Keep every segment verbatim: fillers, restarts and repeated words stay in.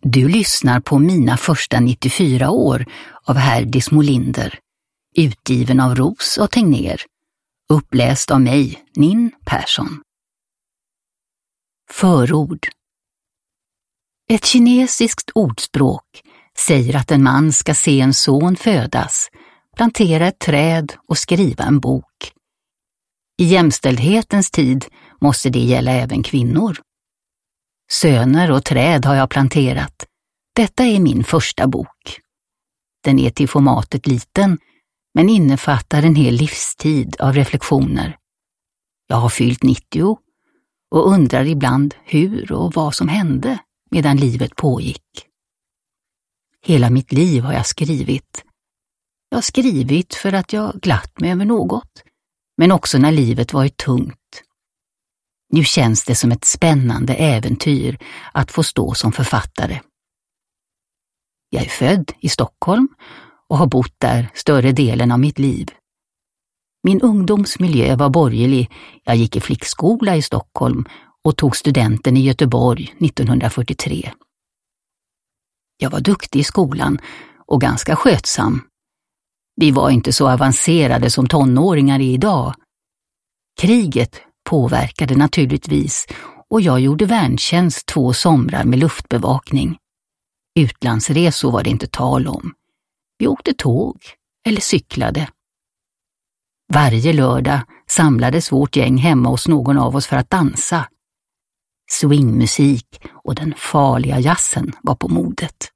Du lyssnar på Mina första nittiofyra år av Herdis Molinder, utgiven av Ros och Tegnér, uppläst av mig, Nin Persson. Förord. Ett kinesiskt ordspråk säger att en man ska se en son födas, plantera ett träd och skriva en bok. I jämställdhetens tid måste det gälla även kvinnor. Söner och träd har jag planterat. Detta är min första bok. Den är till formatet liten, men innefattar en hel livstid av reflektioner. Jag har fyllt nittio och undrar ibland hur och vad som hände medan livet pågick. Hela mitt liv har jag skrivit. Jag har skrivit för att jag glatt mig över något, men också när livet varit tungt. Nu känns det som ett spännande äventyr att få stå som författare. Jag är född i Stockholm och har bott där större delen av mitt liv. Min ungdomsmiljö var borgerlig. Jag gick i flickskola i Stockholm och tog studenten i Göteborg nittonhundrafyrtiotre. Jag var duktig i skolan och ganska skötsam. Vi var inte så avancerade som tonåringar är idag. Kriget påverkade naturligtvis och jag gjorde värntjänst två somrar med luftbevakning. Utlandsresor var det inte tal om. Vi åkte tåg eller cyklade. Varje lördag samlades vårt gäng hemma hos någon av oss för att dansa. Swingmusik och den farliga jazzen var på modet.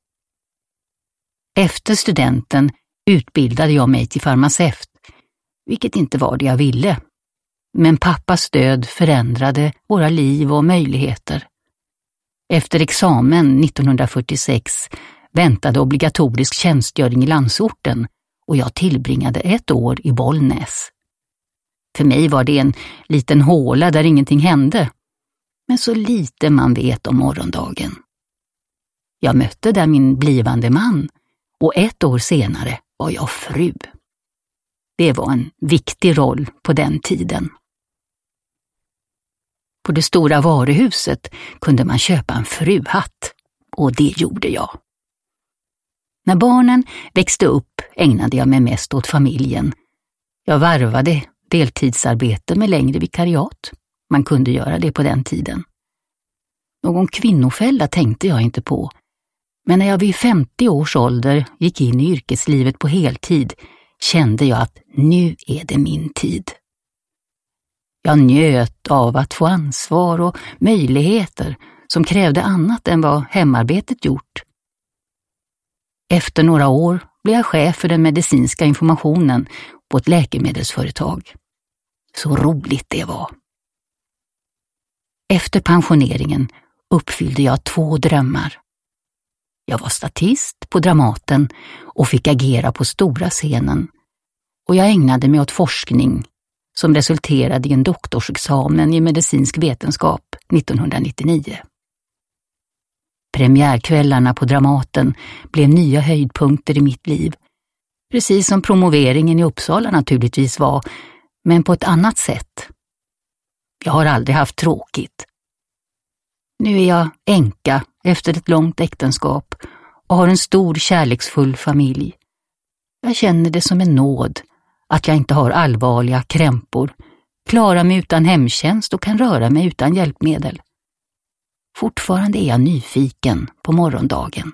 Efter studenten utbildade jag mig till farmaceut, vilket inte var det jag ville. Men pappas död förändrade våra liv och möjligheter. Efter examen nittonhundrafyrtiosex väntade obligatorisk tjänstgöring i landsorten och jag tillbringade ett år i Bollnäs. För mig var det en liten håla där ingenting hände, men så lite man vet om morgondagen. Jag mötte där min blivande man och ett år senare var jag fru. Det var en viktig roll på den tiden. På det stora varuhuset kunde man köpa en fruhatt och det gjorde jag. När barnen växte upp ägnade jag mig mest åt familjen. Jag varvade deltidsarbete med längre vikariat. Man kunde göra det på den tiden. Någon kvinnofälla tänkte jag inte på. Men när jag vid femtio års ålder gick in i yrkeslivet på heltid kände jag att nu är det min tid. Jag njöt av att få ansvar och möjligheter som krävde annat än vad hemarbetet gjort. Efter några år blev jag chef för den medicinska informationen på ett läkemedelsföretag. Så roligt det var. Efter pensioneringen uppfyllde jag två drömmar. Jag var statist på Dramaten och fick agera på stora scenen. Och jag ägnade mig åt forskning som resulterade i en doktorsexamen i medicinsk vetenskap nittonhundranittionio. Premiärkvällarna på Dramaten blev nya höjdpunkter i mitt liv. Precis som promoveringen i Uppsala naturligtvis var, men på ett annat sätt. Jag har aldrig haft tråkigt. Nu är jag änka efter ett långt äktenskap och har en stor kärleksfull familj. Jag känner det som en nåd att jag inte har allvarliga krämpor, klarar mig utan hemtjänst och kan röra mig utan hjälpmedel. Fortfarande är jag nyfiken på morgondagen.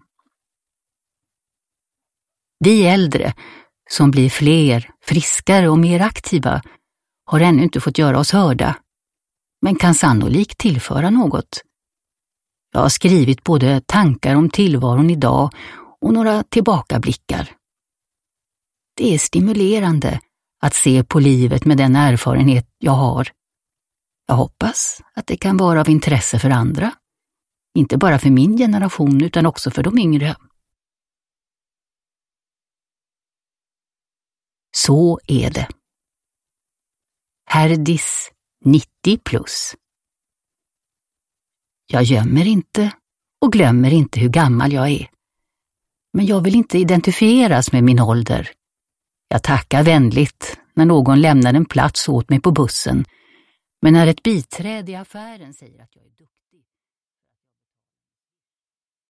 Vi äldre, som blir fler, friskare och mer aktiva, har ännu inte fått göra oss hörda, men kan sannolikt tillföra något. Jag har skrivit både tankar om tillvaron idag och några tillbakablickar. Det är stimulerande att se på livet med den erfarenhet jag har. Jag hoppas att det kan vara av intresse för andra. Inte bara för min generation utan också för de yngre. Så är det. Herdis nittio plus. Jag gömmer inte och glömmer inte hur gammal jag är. Men jag vill inte identifieras med min ålder. Jag tackar vänligt när någon lämnar en plats åt mig på bussen. Men när ett biträde i affären säger att jag är duktig